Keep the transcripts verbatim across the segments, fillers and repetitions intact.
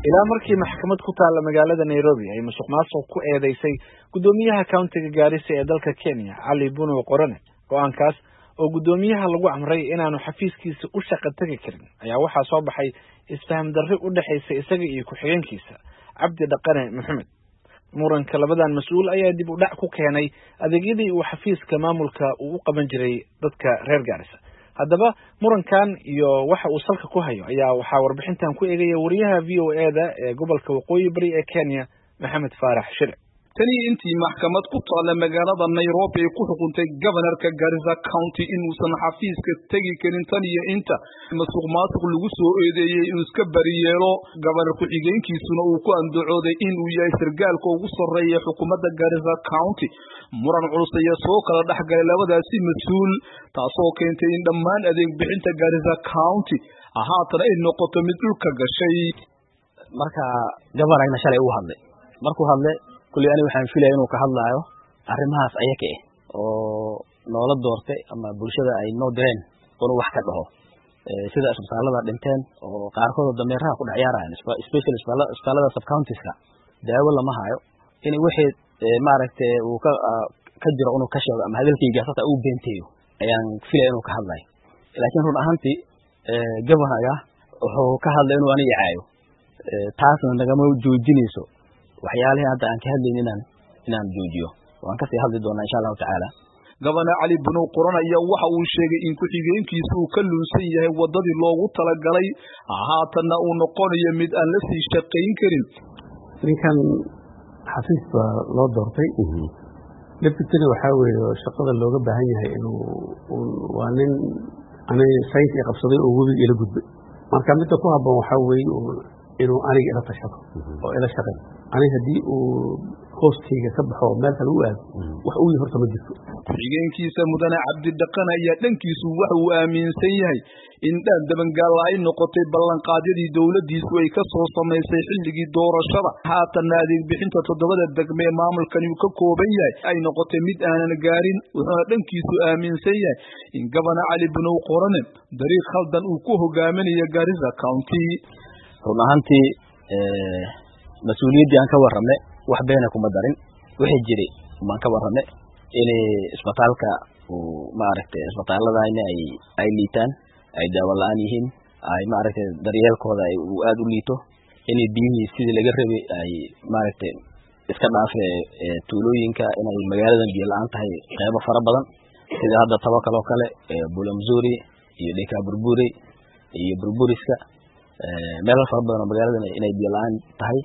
ilaa markii maxkamad ku taala magaalada Nairobi ay musuqmaasuq ku eedeysay gudoomiyaha countiga Garissa ee dalka Kenya Ali Buno Qorane go'aankaas oo gudoomiyaha lagu amray inaanu xafiiskiisa u shaqo tagi karin ayaa waxa soo baxay isfaham darro u dhaxaysay isaga iyo ku-xigeenkiisa Cabdi Dhaqane Maxamed. muranka labadan mas'uul ayaa dib u dhac ku keenay adeegyadii uu xafiiska maamulka uu u qaban jiray dadka reer Garissa. haddaba murankan iyo waxa uu salka ku hayo ayaa waxa warbixintan ku eegaya wariyaha V O A da ee gobolka Waqooyi Bari ee Kenya Maxamed Faarax Shire. tani intii maxkamad ku taala magaalada Nairobi ay ku xukuntay governorka Garissa County inuusan xafiiska tagi karin tan iyo inta musuqmaasuq lagu soo eedeeyay inuu iska bariyeelo governorku xigeenkiisuna uu ku andacooday inuu yahay sargaalka ugu sarreeya xukuumadda Garissa County. muran culus ayaa soo kala dhaxgalay labadaasi mas'uul taasoo keentay in dhammaan adeeg bixinta Garissa County haatan ay noqoto mid dhulka gashay. marka governorna shalay uu hadlay markuu hadlay kulli ani waxaan filayaa inuu ka hadlaayo arrimahaas ayaga ah oo noola doortay ama bulshada ay noo direen inuu wax ka dhaho sida isbitaalada dhinteen oo qaarkood dameeraha ku dhacyarayaan especially isbitaalada sub counties-ka daawo lama hayo in wixii maaragtay uu ka ka jiro inuu ka sheego ama hadalkiisa hata uu beenteeyo ayaan filayaa inuu ka hadlayo laakiin run ahaantii governorka wuxuu ka hadlay inuu aniga caayo taasna nagama joojinayso waxyaalaha hadda aan ka hadlaynin inaan inaan joojiyo waan ka sii hadli doonaa insha Allah taala. Governor Ali Buno Qorane ayaa waxa uu sheegay in ku-xigeenkiisu uu ka luusan yahay wadadii loogu talagalay haatanna uu noqonayo mid aan la sii shaqayn karin. ninkan xafiiska loo doortay deputy waxa weeyo shaqada looga baahan yahay inuu waa nin anay sayt ay qabsaday oo webi ila gudbay marka mid ku habboon waxa weeyo inuu aniga ila tashado oo ila shaqeeyo aniga hadii uu hoostiga ka baxo meel kale u aad wax uu horta ma jirto. xigeenkiisa mudane Cabdi Dhaqane ayaa dhankiisu waxa uu aaminsan yahay in dhan dabangaal ay noqotay ballanqaadyadii dawladdiisu ay ka soo sameysay xilligii doorashada haatan adeeg bixinta toddobada degme ee maamulkani uu ka kooban yahay ay noqotay mid aanan gaarin. wuxuuna dhankiisu aaminsan yahay in Governor Ali Buno Qorane dariiq khaldan uu ku hogaaminayo Garissa County. run ahaantii mas'uuliyadii aan ka warramay wax beena kuma darin wixii jiray maan ka warramay in isbitaalka uu maaragtay isbitaalada ay ay liitaan ay daawo la'aan yihiin ay maaragtay daryeelkooda ay uu aad u liito in biyihii sidii laga rabay ay maaragtay iska dhaafay tuulooyinka inay magaaladan biyo la'aan tahay qaybo fara badan sida hadda Tawakal oo kale Bulamzuri iyo Dheka Burburi iyo Burburiska meel fara badan oo magaaladan inay biyo la'aan tahay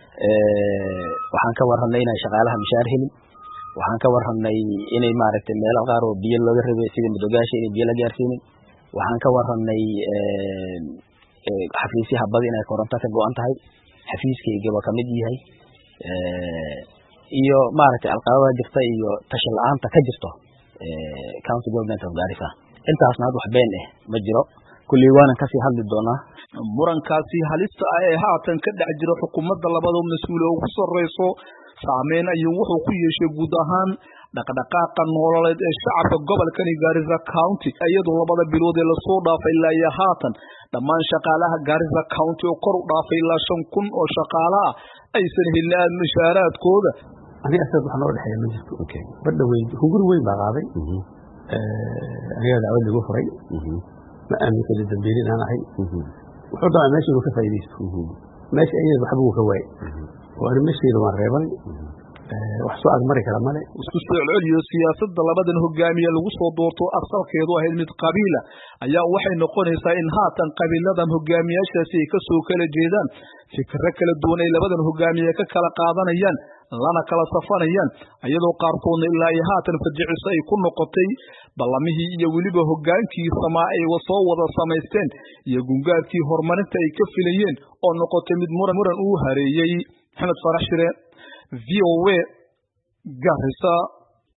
waxaan ka warramay inay shaqaalaha mishaar helin waxaan ka warramay inay maaragtay meel qaar oo biyo laga rabay sida Madogaashi inay biyo la gaarsiinin waxaan ka warramay xafiisyaha badi inay koronto ka go'an tahay xafiiskayga ka mid yahay iyo maaragtay alqaabada jirta iyo tashi la'aanta ka jirto county government of Garissa intaasna wax been ah ma jiro kulli waanan ka sii hadli doonaa. murankaasi halista ah ee haatan ka dhac jira xukuumadda labada mas'uul oo ugu sarreyso saameyn ayuu wuxuu ku yeeshay guud ahaan dhaqdhaqaaqa nololeed ee shacabka gobolkan Garissa County iyadoo labada bilood ee la soo dhaafay ilaa iyo haatan dhammaan shaqaalaha Garissa County oo kor u dhaafay ilaa shan kun oo shaqaale ah aysan helin mushaaraadkooda. aniga asaga waxaan u dhaxeeyay ma jirto okay badda weyn hungur weyn baa qaaday aniga dacwad lagu furay ma aaminka dambiil inaan ahay wuxuu dhaca meesha uu ka faa'iideysto meesha ayay waxba uu ka waayay waa meesha waan reebay wax soo agmari kara male isku soo celiyo siyaasadda labadan hogaamiye lagu soo doorto asalkeedu ahayd mid qabiila ayaa waxay noqonaysaa in haatan qabiiladan hogaamiyaashaasi ay ka soo kala jeedaan fikirro kala duwan ay labadan hogaamiye ka kala qaadanayaan lana kala safanayaan iyadoo qaarkoodna ilaa iyo haatan fajiciso ay ku noqotay ballamihii iyo weliba hogaankii samaa ay soo wada samaysteen iyo gungaadkii horumarinta ay ka filayeen oo noqotay mid muran muran uu hareeyey. Maxamed Faarax Shire V O A Garissa.